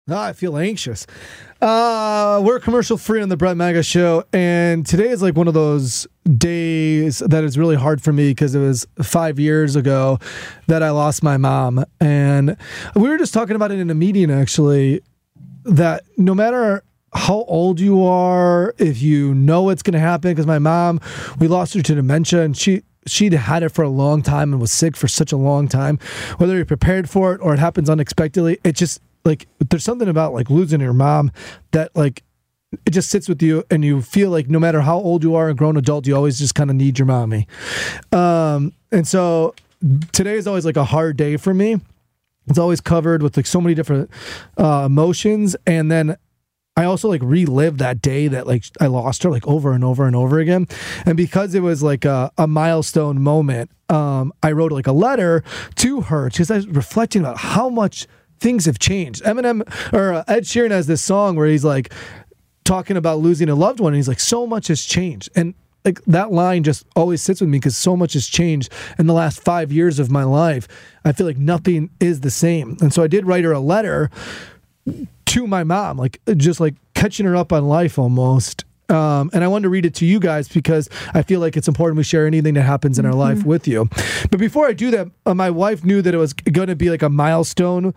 I feel anxious. We're commercial free on the Brett Maga Show, and today is like one of those days that is really hard for me because it was 5 years ago that I lost my mom. And we were just talking about it in a meeting, actually, that no matter how old you are, if you know it's going to happen, because my mom, we lost her to dementia, and she'd had it for a long time and was sick for such a long time. Whether you're prepared for it or it happens unexpectedly, it just, like, there's something about like losing your mom that like it just sits with you, and you feel like no matter how old you are, a grown adult, you always just kind of need your mommy. And so today is always like a hard day for me. It's always covered with like so many different emotions, and then I also like relive that day that like I lost her like over and over and over again. And because it was like a milestone moment, I wrote like a letter to her because I was reflecting about how much things have changed. Ed Sheeran has this song where he's like talking about losing a loved one, and he's like, so much has changed. And like that line just always sits with me because so much has changed in the last 5 years of my life. I feel like nothing is the same. And so I did write her a letter to my mom, like just like catching her up on life almost. And I wanted to read it to you guys because I feel like it's important we share anything that happens in our life with you. But before I do that, my wife knew that it was going to be like a milestone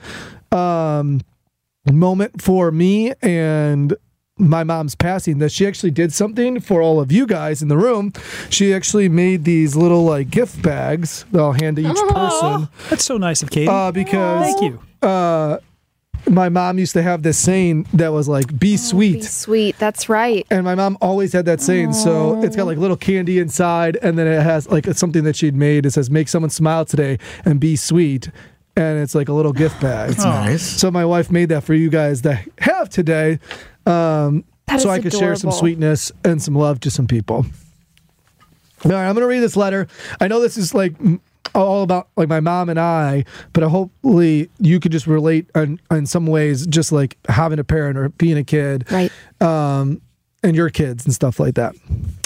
moment for me and my mom's passing, that she actually did something for all of you guys in the room. She actually made these little like gift bags that I'll hand to each person. That's so nice of Katie. Because thank you. My mom used to have this saying that was like, be sweet. Be sweet. That's right. And my mom always had that saying. So it's got like little candy inside, and then it has like something that she'd made. It says, make someone smile today and be sweet. And it's like a little gift bag. That's nice. So my wife made that for you guys that have today. So I could share some sweetness and some love to some people. All right, I'm going to read this letter. I know this is like all about like my mom and I, but hopefully you could just relate in some ways, just like having a parent or being a kid, right? And your kids and stuff like that.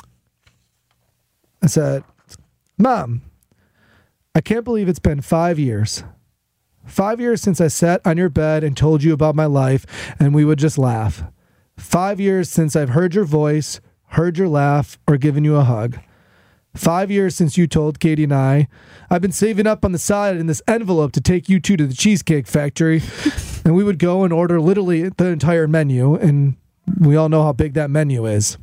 I said, Mom, I can't believe it's been 5 years. 5 years since I sat on your bed and told you about my life, and we would just laugh. 5 years since I've heard your voice, heard your laugh, or given you a hug. 5 years since you told Katie and I've been saving up on the side in this envelope to take you two to the Cheesecake Factory. And we would go and order literally the entire menu. And we all know how big that menu is.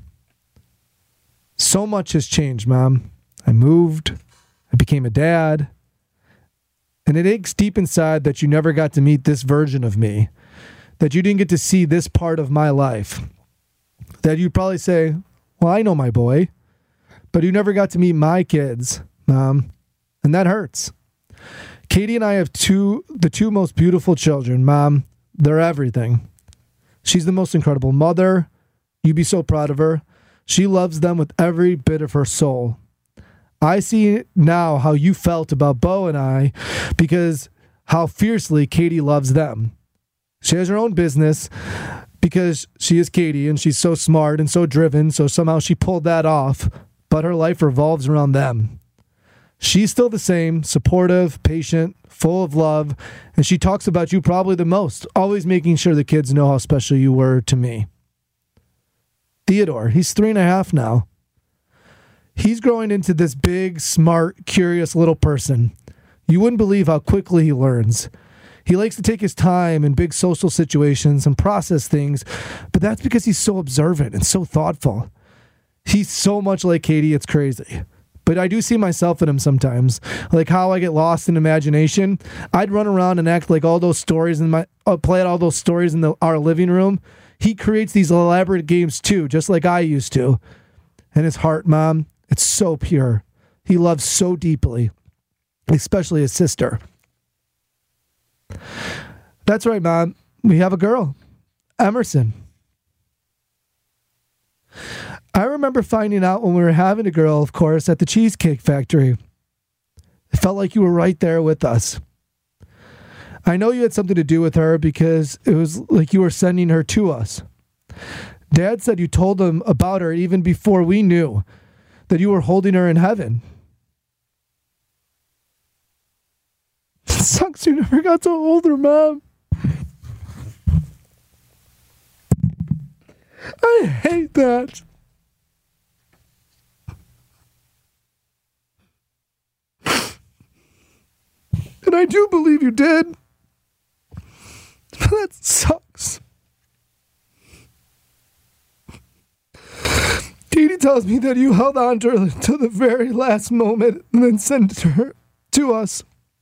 So much has changed, Mom. I moved. I became a dad. And it aches deep inside that you never got to meet this version of me. That you didn't get to see this part of my life. That you'd probably say, well, I know my boy. But you never got to meet my kids, Mom. And that hurts. Katie and I have the two most beautiful children, Mom. They're everything. She's the most incredible mother. You'd be so proud of her. She loves them with every bit of her soul. I see now how you felt about Bo and I because how fiercely Katie loves them. She has her own business because she is Katie and she's so smart and so driven, so somehow she pulled that off. But her life revolves around them. She's still the same, supportive, patient, full of love, and she talks about you probably the most, always making sure the kids know how special you were to me. Theodore, he's 3.5 now. He's growing into this big, smart, curious little person. You wouldn't believe how quickly he learns. He likes to take his time in big social situations and process things, but that's because he's so observant and so thoughtful. He's so much like Katie, it's crazy. But I do see myself in him sometimes. Like how I get lost in imagination. I'd run around and act like all those stories play out all those stories in our living room. He creates these elaborate games too, just like I used to. And his heart, Mom, it's so pure. He loves so deeply, especially his sister. That's right, Mom. We have a girl, Emerson. I remember finding out when we were having a girl, of course, at the Cheesecake Factory. It felt like you were right there with us. I know you had something to do with her because it was like you were sending her to us. Dad said you told them about her even before we knew that you were holding her in heaven. It sucks you never got to hold her, Mom. I hate that. And I do believe you did. But that sucks. Katie tells me that you held on to her to the very last moment and then sent her to us.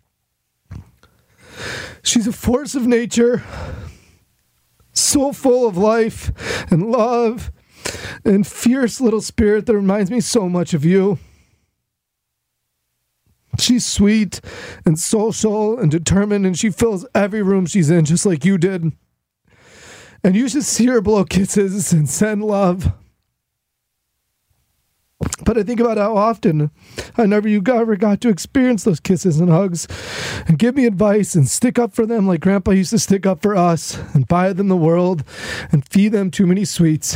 She's a force of nature, so full of life and love and fierce little spirit that reminds me so much of you. She's sweet and social and determined, and she fills every room she's in just like you did. And you should see her blow kisses and send love. But I think about how often I never ever got to experience those kisses and hugs and give me advice and stick up for them like Grandpa used to stick up for us and buy them the world and feed them too many sweets.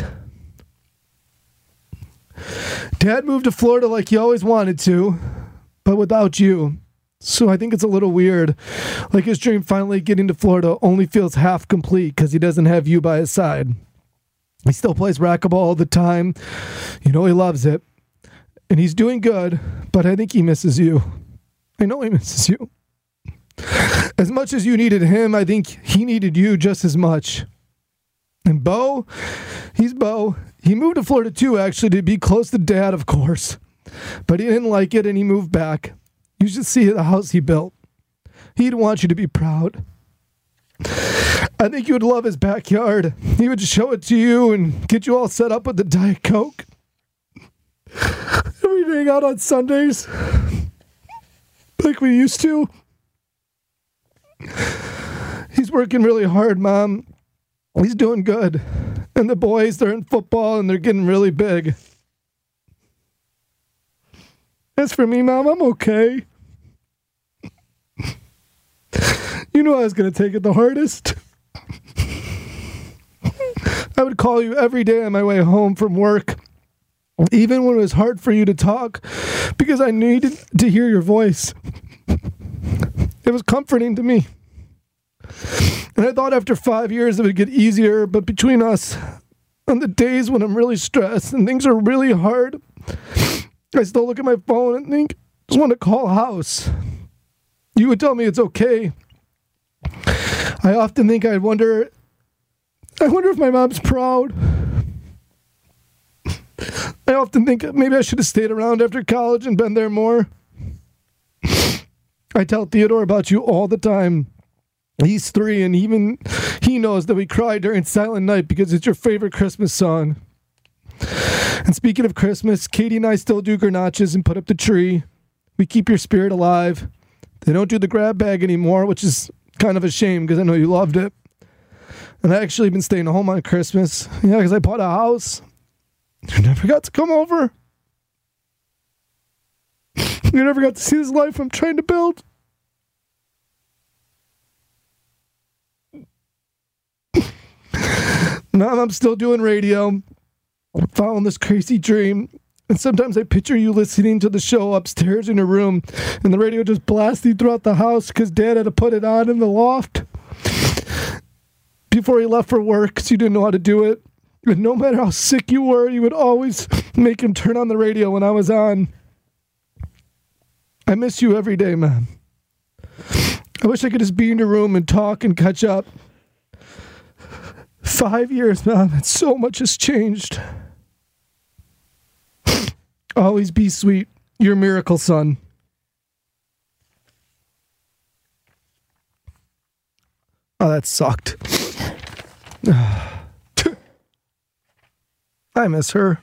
Dad moved to Florida like he always wanted to, but without you. So I think it's a little weird. Like his dream finally getting to Florida only feels half complete because he doesn't have you by his side. He still plays racquetball all the time. You know he loves it. And he's doing good, but I think he misses you. I know he misses you. As much as you needed him, I think he needed you just as much. And Bo, he's Bo. He moved to Florida too, actually, to be close to Dad, of course. But he didn't like it and he moved back. You should see the house he built. He'd want you to be proud. I think you would love his backyard. He would show it to you and get you all set up with the Diet Coke. We'd hang out on Sundays like we used to. He's working really hard, Mom. He's doing good. And the boys, they're in football and they're getting really big. As for me, Mom, I'm okay. You knew I was going to take it the hardest. I would call you every day on my way home from work, even when it was hard for you to talk, because I needed to hear your voice. It was comforting to me. And I thought after 5 years it would get easier, but between us, on the days when I'm really stressed and things are really hard, I still look at my phone and think, just want to call house. You would tell me it's okay. I often think I wonder if my mom's proud. I often think maybe I should have stayed around after college and been there more. I tell Theodore about you all the time. He's 3 and even he knows that we cry during Silent Night because it's your favorite Christmas song. And speaking of Christmas, Katie and I still do garnaches and put up the tree. We keep your spirit alive. They don't do the grab bag anymore, which is kind of a shame because I know you loved it. And I actually been staying home on Christmas. Yeah, because I bought a house. You never got to come over. You never got to see this life I'm trying to build. Mom, I'm still doing radio. I'm following this crazy dream. And sometimes I picture you listening to the show upstairs in your room and the radio just blasting throughout the house because Dad had to put it on in the loft before he left for work because you didn't know how to do it. And no matter how sick you were, you would always make him turn on the radio when I was on. I miss you every day, man. I wish I could just be in your room and talk and catch up. 5 years, Mom, and so much has changed. Always be sweet. Your miracle son. Oh, that sucked. I miss her.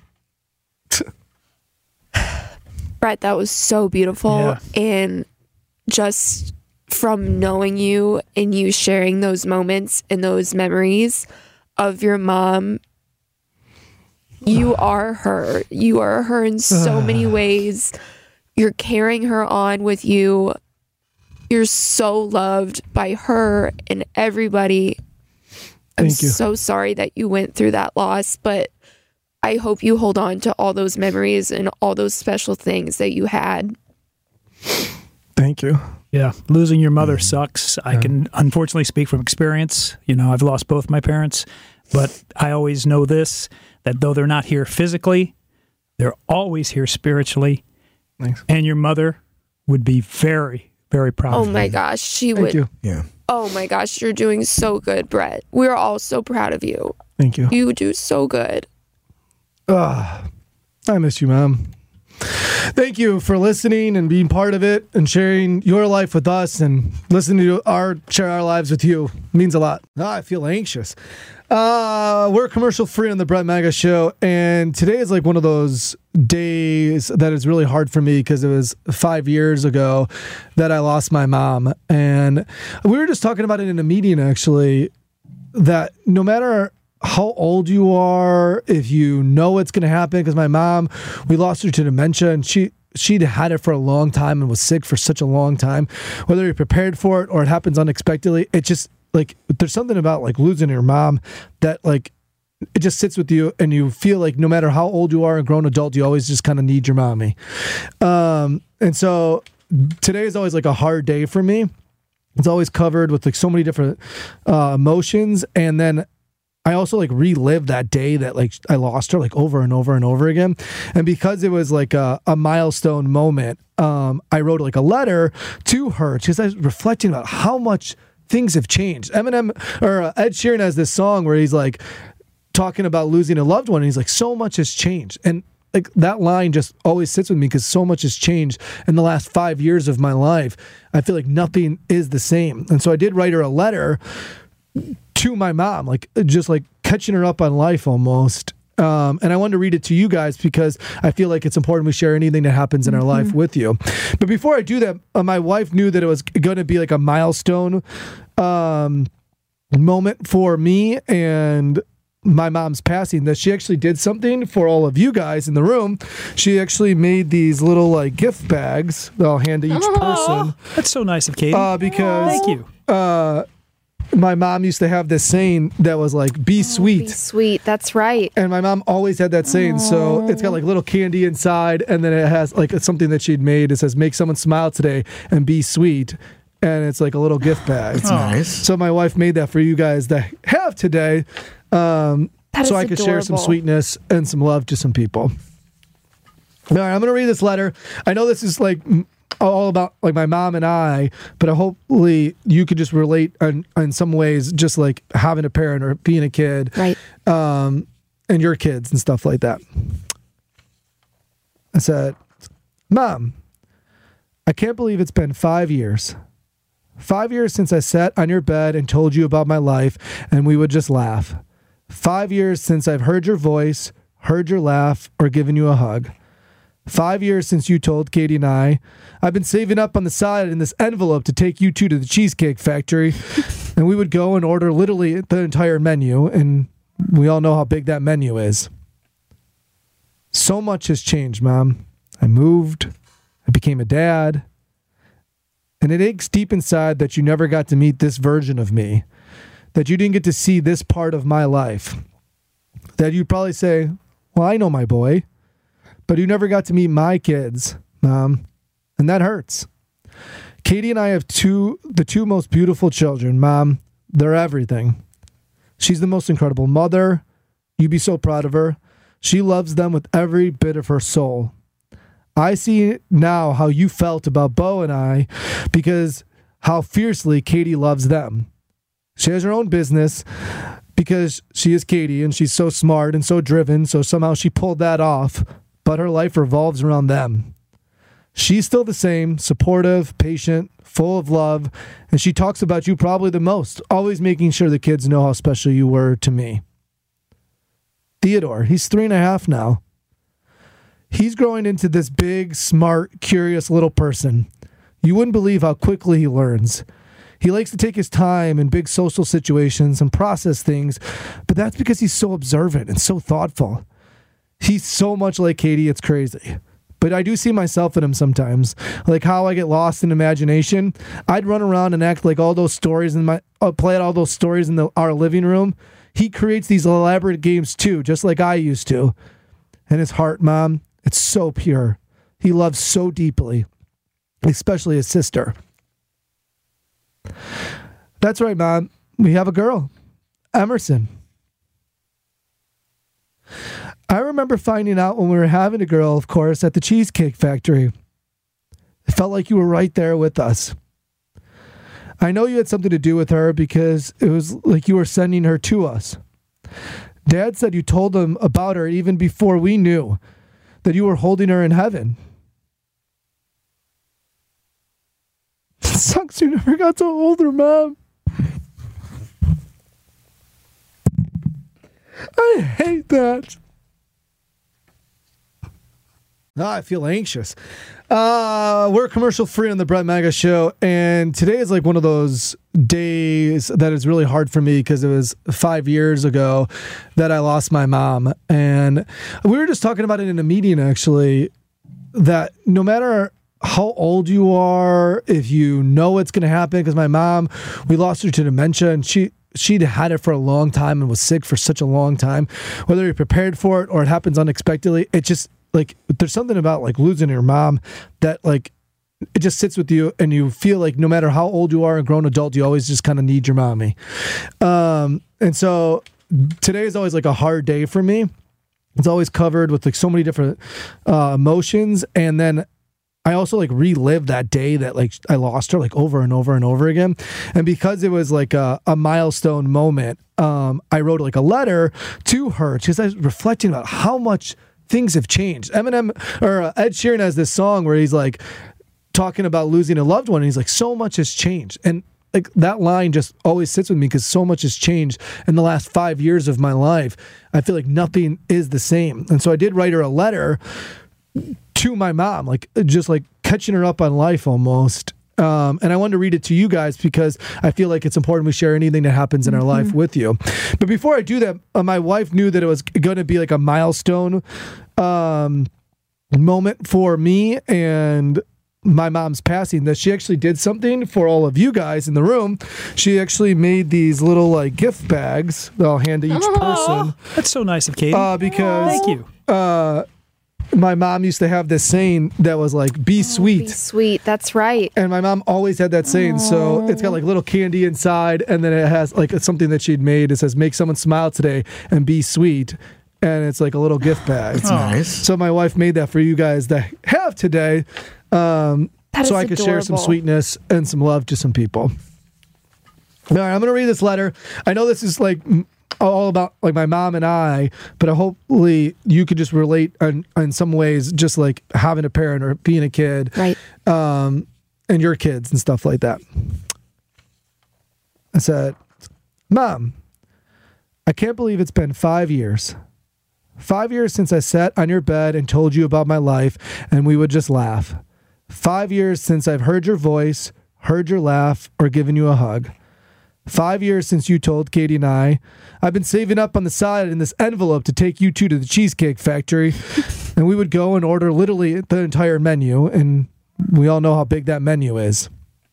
Brett, that was so beautiful. Yeah. And just from knowing you and you sharing those moments and those memories of your mom, you are her. You are her in so many ways. You're carrying her on with you. You're so loved by her and everybody. I'm Thank you. so sorry that you went through that loss, but I hope you hold on to all those memories and all those special things that you had. Thank you. Yeah, losing your mother sucks. I can unfortunately speak from experience. I've lost both my parents, but I always know this, that though they're not here physically, they're always here spiritually. Thanks. And your mother would be very, very proud of you. Oh my gosh, she Thank would. you. Yeah. Oh my gosh, you're doing so good, Brett. We're all so proud of you. Thank you. You do so good. I miss you, Mom. Thank you for listening and being part of it and sharing your life with us and listening to share our lives with you. It means a lot. I feel anxious. We're commercial free on the Brett Maga Show, and today is like one of those days that is really hard for me because it was 5 years ago that I lost my mom. And we were just talking about it in a meeting, actually, that no matter how old you are, if you know it's going to happen, because my mom, we lost her to dementia, and she'd had it for a long time and was sick for such a long time. Whether you're prepared for it or it happens unexpectedly, it just, like, there's something about, like, losing your mom that, like, it just sits with you, and you feel like no matter how old you are, a grown adult, you always just kind of need your mommy. And so today is always like a hard day for me. It's always covered with like so many different emotions, and then I also like relive that day that like I lost her like over and over and over again. And because it was like a milestone moment, I wrote like a letter to her because I was reflecting about how much things have changed. Ed Sheeran has this song where he's like talking about losing a loved one, and he's like, so much has changed. And like that line just always sits with me because so much has changed in the last 5 years of my life. I feel like nothing is the same. And so I did write her a letter to my mom, like just like catching her up on life almost. And I wanted to read it to you guys because I feel like it's important we share anything that happens in our life with you. But before I do that, my wife knew that it was going to be like a milestone moment for me and my mom's passing, that she actually did something for all of you guys in the room. She actually made these little like gift bags that I'll hand to each person. That's so nice of Katie. Because Thank you. my mom used to have this saying that was like, be sweet. Be sweet. That's right. And my mom always had that saying. So it's got like little candy inside, and then it has like something that she'd made. It says, make someone smile today and be sweet. And it's like a little gift bag. That's nice. So my wife made that for you guys that have today. So I could share some adorable. sweetness and some love to some people. All right, I'm going to read this letter. I know this is like all about like my mom and I, but hopefully you could just relate in some ways, just like having a parent or being a kid, Right. and your kids and stuff like that. I said, Mom, I can't believe it's been 5 years. 5 years since I sat on your bed and told you about my life, and we would just laugh. 5 years since I've heard your voice, heard your laugh, or given you a hug. 5 years since you told Katie and I've been saving up on the side in this envelope to take you two to the Cheesecake Factory, and we would go and order literally the entire menu, and we all know how big that menu is. So much has changed, Mom. I moved. I became a dad. And it aches deep inside that you never got to meet this version of me, that you didn't get to see this part of my life, that you'd probably say, well, I know my boy, but you never got to meet my kids, Mom, and that hurts. Katie and I have the two most beautiful children, Mom. They're everything. She's the most incredible mother. You'd be so proud of her. She loves them with every bit of her soul. I see now how you felt about Bo and I, because how fiercely Katie loves them. She has her own business because she is Katie and she's so smart and so driven, so somehow she pulled that off, but her life revolves around them. She's still the same, supportive, patient, full of love, and she talks about you probably the most, always making sure the kids know how special you were to me. Theodore, he's 3.5 now. He's growing into this big, smart, curious little person. You wouldn't believe how quickly he learns. He likes to take his time in big social situations and process things, but that's because he's so observant and so thoughtful. He's so much like Katie, it's crazy. But I do see myself in him sometimes, like how I get lost in imagination. I'd run around and act like all those stories play out all those stories in our living room. He creates these elaborate games too, just like I used to. And his heart, Mom, it's so pure. He loves so deeply, especially his sister. That's right, Mom. We have a girl, Emerson. I remember finding out when we were having a girl, of course, at the Cheesecake Factory. It felt like you were right there with us. I know you had something to do with her because it was like you were sending her to us. Dad said you told him about her even before we knew that you were holding her in heaven. It sucks you never got to hold her, Mom. I hate that. I feel anxious. We're commercial free on the Brett Maga Show, and today is like one of those days that is really hard for me because it was 5 years ago that I lost my mom. And we were just talking about it in a meeting, actually, that no matter how old you are, if you know it's going to happen, because my mom, we lost her to dementia, and she'd had it for a long time and was sick for such a long time. Whether you're prepared for it or it happens unexpectedly, it just, like, there's something about like losing your mom that like it just sits with you, and you feel like no matter how old you are, a grown adult, you always just kind of need your mommy. And so today is always like a hard day for me. It's always covered with like so many different emotions, and then I also like relive that day that like I lost her like over and over and over again. And because it was like a milestone moment, I wrote like a letter to her because I was reflecting about how much things have changed. Eminem or Ed Sheeran has this song where he's like talking about losing a loved one, and he's like, so much has changed. And like that line just always sits with me because so much has changed in the last 5 years of my life. I feel like nothing is the same. And so I did write her a letter to my mom, like just like catching her up on life almost. And I wanted to read it to you guys because I feel like it's important we share anything that happens in our life with you. But before I do that, my wife knew that it was going to be like a milestone moment for me and my mom's passing, that she actually did something for all of you guys in the room. She actually made these little like gift bags that I'll hand to each person. That's so nice of Katie. Because thank you. My mom used to have this saying that was like, be sweet. Be sweet. That's right. And my mom always had that saying. So it's got like little candy inside, and then it has like something that she'd made. It says, make someone smile today and be sweet. And it's like a little gift bag. That's nice. So my wife made that for you guys that have today. So I could share some sweetness and some love to some people. All right, I'm going to read this letter. I know this is like all about like my mom and I, but hopefully you could just relate in some ways, just like having a parent or being a kid, Right. And your kids and stuff like that. I said, Mom, I can't believe it's been 5 years. 5 years since I sat on your bed and told you about my life, and we would just laugh. 5 years since I've heard your voice, heard your laugh, or given you a hug. 5 years since you told Katie and I've been saving up on the side in this envelope to take you two to the Cheesecake Factory, and we would go and order literally the entire menu, and we all know how big that menu is.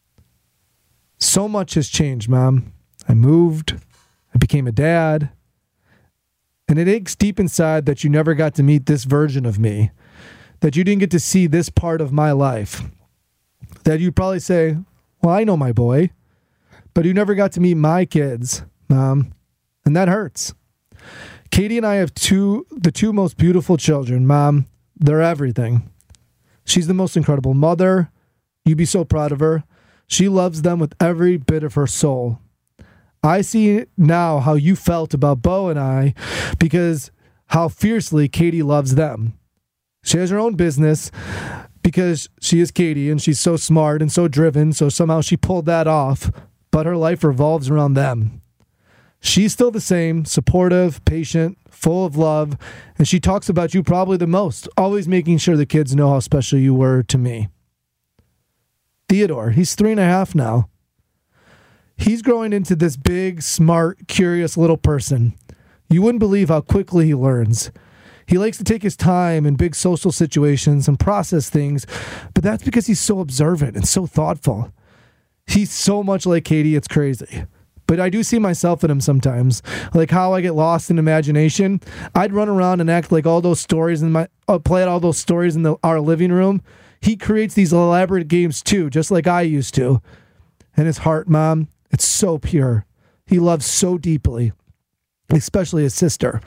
So much has changed, Mom. I moved. I became a dad. And it aches deep inside that you never got to meet this version of me, that you didn't get to see this part of my life, that you'd probably say, well, I know my boy, but you never got to meet my kids, Mom, and that hurts. Katie and I have the two most beautiful children, Mom. They're everything. She's the most incredible mother. You'd be so proud of her. She loves them with every bit of her soul. I see now how you felt about Bo and I, because how fiercely Katie loves them. She has her own business because she is Katie and she's so smart and so driven, so somehow she pulled that off, but her life revolves around them. She's still the same, supportive, patient, full of love, and she talks about you probably the most, always making sure the kids know how special you were to me. Theodore, he's 3.5 now. He's growing into this big, smart, curious little person. You wouldn't believe how quickly he learns. He likes to take his time in big social situations and process things, but that's because he's so observant and so thoughtful. He's so much like Katie, it's crazy. But I do see myself in him sometimes, like how I get lost in imagination. I'd run around and act like all those stories play out all those stories in our living room. He creates these elaborate games too, just like I used to. And his heart, Mom, it's so pure. He loves so deeply, especially his sister.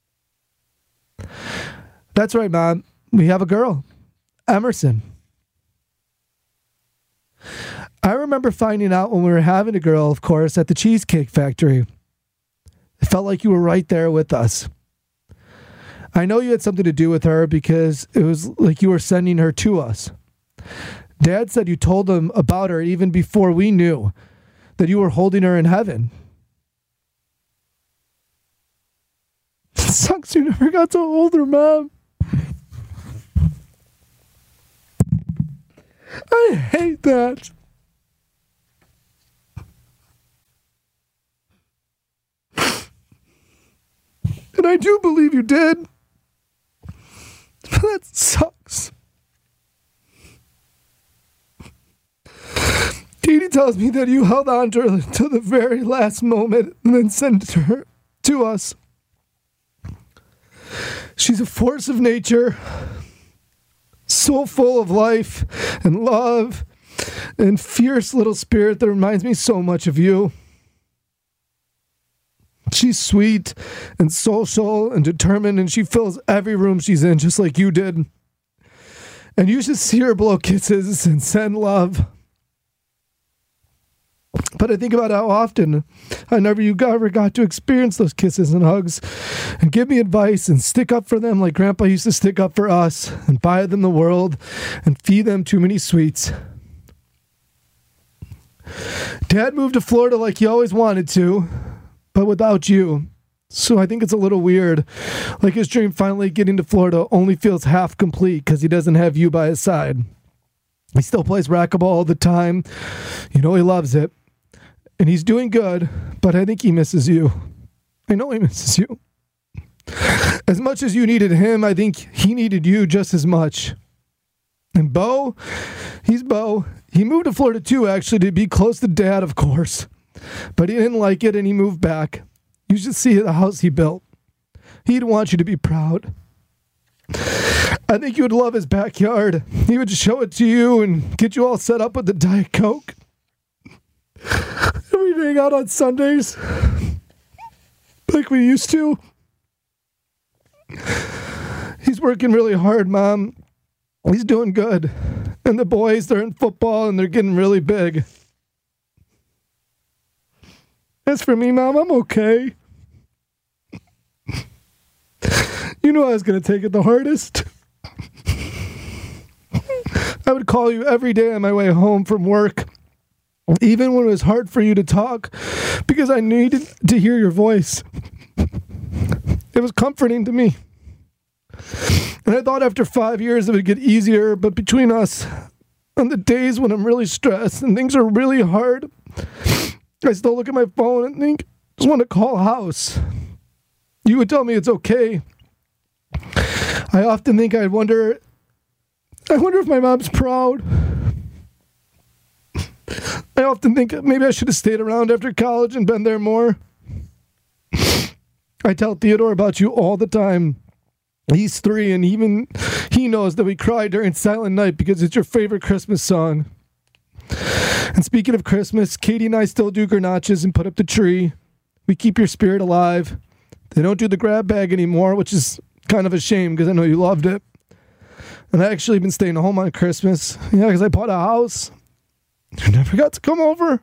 That's right, Mom. We have a girl, Emerson. I remember finding out when we were having a girl, of course, at the Cheesecake Factory. It felt like you were right there with us. I know you had something to do with her because it was like you were sending her to us. Dad said you told him about her even before we knew that you were holding her in heaven. It sucks you never got to hold her, Mom. I hate that. And I do believe you did. But that sucks. Katie tells me that you held on to her to the very last moment and then sent her to us. She's a force of nature, so full of life and love and fierce little spirit that reminds me so much of you. She's sweet and social and determined, and she fills every room she's in just like you did. And you should see her blow kisses and send love. But I think about how often I never ever got to experience those kisses and hugs and give me advice and stick up for them like Grandpa used to stick up for us and buy them the world and feed them too many sweets. Dad moved to Florida like he always wanted to, but without you. So I think it's a little weird. Like his dream finally getting to Florida only feels half complete because he doesn't have you by his side. He still plays racquetball all the time. You know he loves it. And he's doing good, but I think he misses you. I know he misses you. As much as you needed him, I think he needed you just as much. And Bo, he's Bo. He moved to Florida too, actually, to be close to Dad, of course. But he didn't like it and he moved back. You should see the house he built. He'd want you to be proud. I think you would love his backyard. He would show it to you and get you all set up with the Diet Coke. We'd hang out on Sundays like we used to. He's working really hard, Mom. He's doing good. And the boys, they're in football and they're getting really big. As for me, Mom, I'm okay. You knew I was going to take it the hardest. I would call you every day on my way home from work, even when it was hard for you to talk, because I needed to hear your voice. It was comforting to me. And I thought after 5 years it would get easier, but between us, on the days when I'm really stressed and things are really hard, I still look at my phone and think, just want to call house. You would tell me it's okay. I often think I wonder if my mom's proud. I often think maybe I should have stayed around after college and been there more. I tell Theodore about you all the time. He's 3 and even he knows that we cry during Silent Night because it's your favorite Christmas song. And speaking of Christmas, Katie and I still do garnaches and put up the tree. We keep your spirit alive. They don't do the grab bag anymore, which is kind of a shame because I know you loved it. And I actually been staying home on Christmas. Yeah, because I bought a house. You never got to come over.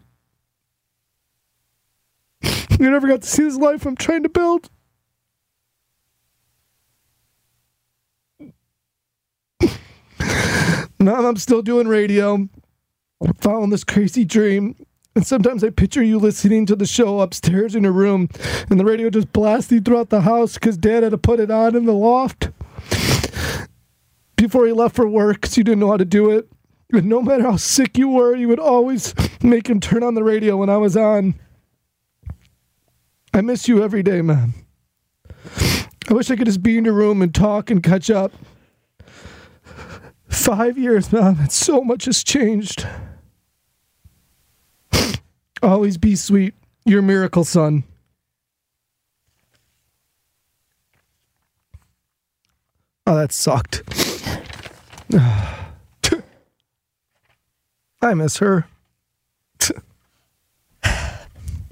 You never got to see this life I'm trying to build. Mom, I'm still doing radio. I'm following this crazy dream. And sometimes I picture you listening to the show upstairs in your room and the radio just blasting throughout the house because Dad had to put it on in the loft before he left for work because you didn't know how to do it. And no matter how sick you were, you would always make him turn on the radio when I was on. I miss you every day, man. I wish I could just be in your room and talk and catch up. 5 years, Mom, and so much has changed. Always be sweet. Your miracle son. Oh, that sucked. I miss her.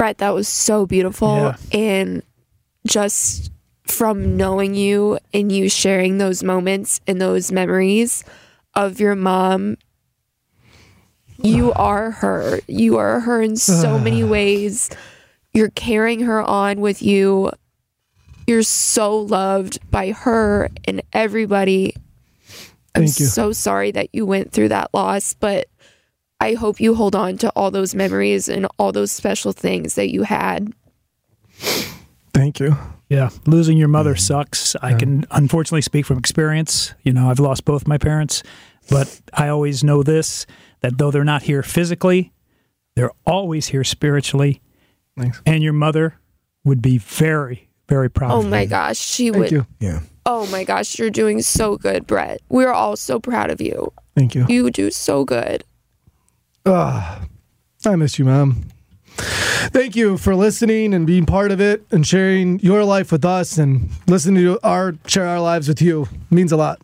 Brett, that was so beautiful. Yeah. And just from knowing you and you sharing those moments and those memories of your mom, you are her. You are her in so many ways. You're carrying her on with you. You're so loved by her and everybody. I'm Thank you. so sorry that you went through that loss, but I hope you hold on to all those memories and all those special things that you had. Thank you. Yeah, losing your mother sucks. I can unfortunately speak from experience. You know, I've lost both my parents, but I always know this, that though they're not here physically, they're always here spiritually. Thanks. And your mother would be very, very proud Oh of you. my gosh, she Thank would. you. Yeah. Oh my gosh, you're doing so good, Brett. We're all so proud of you. Thank you. You do so good. I miss you, Mom. Thank you for listening and being part of it and sharing your life with us and listening to share our lives with you. It means a lot.